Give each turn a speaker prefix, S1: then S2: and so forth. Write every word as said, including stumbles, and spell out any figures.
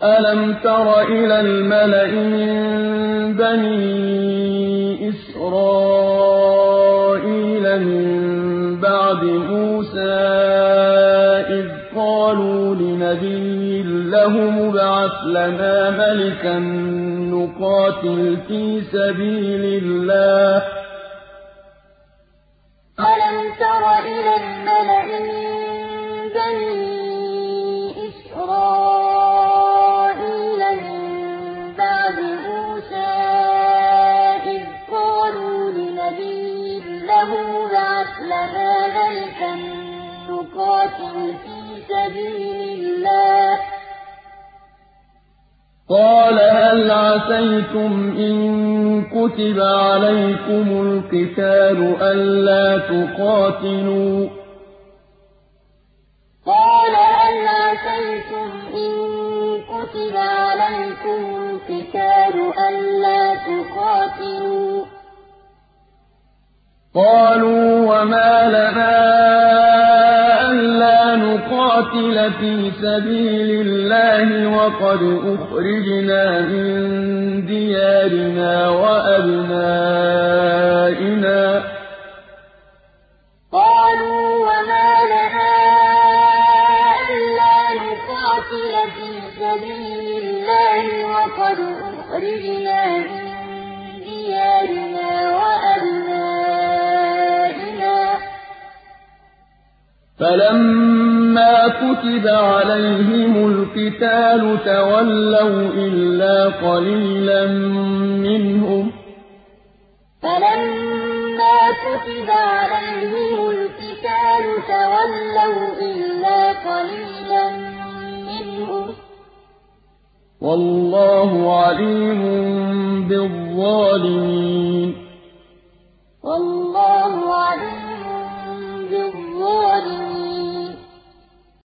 S1: أَلَمْ تَرَ إِلَى الْمَلَإِ مِن بَنِي إِسْرَائِيلَ مِن بَعْدِ مُوسَىٰ إِذْ قَالُوا لِنَبِيٍّ لَّهُمُ ابْعَثْ لَنَا مَلِكًا نُّقَاتِلْ فِي سَبِيلِ اللَّهِ ۖ
S2: أَلَمْ تَرَ إِلَى الْمَلَإِ مِن بَنِي إِسْرَائِيلَ مِن بَعْدِ مُوسَىٰ إِذْ قَالُوا لِنَبِيٍّ لَّهُمُ ابْعَثْ لَنَا مَلِكًا نُّقَاتِلْ فِي سَبِيلِ اللَّهِ ۖ
S1: قَالَ هَلْ عَسَيْتُمْ إِن كُتِبَ عَلَيْكُمُ الْقِتَالُ أَلَّا تُقَاتِلُوا ۖ قَالُوا وَمَا لَنَا أَلَّا نُقَاتِلَ فِي سَبِيلِ اللَّهِ وَقَدْ أُخْرِجْنَا مِن دِيَارِنَا وَأَبْنَائِنَا ۖ فَلَمَّا كُتِبَ عَلَيْهِمُ الْقِتَالُ تَوَلَّوْا إِلَّا قَلِيلًا مِّنْهُمْ ۗ وَاللَّهُ عَلِيمٌ بِالظَّالِمِينَ.
S2: وَاللَّهُ عَلِيمٌ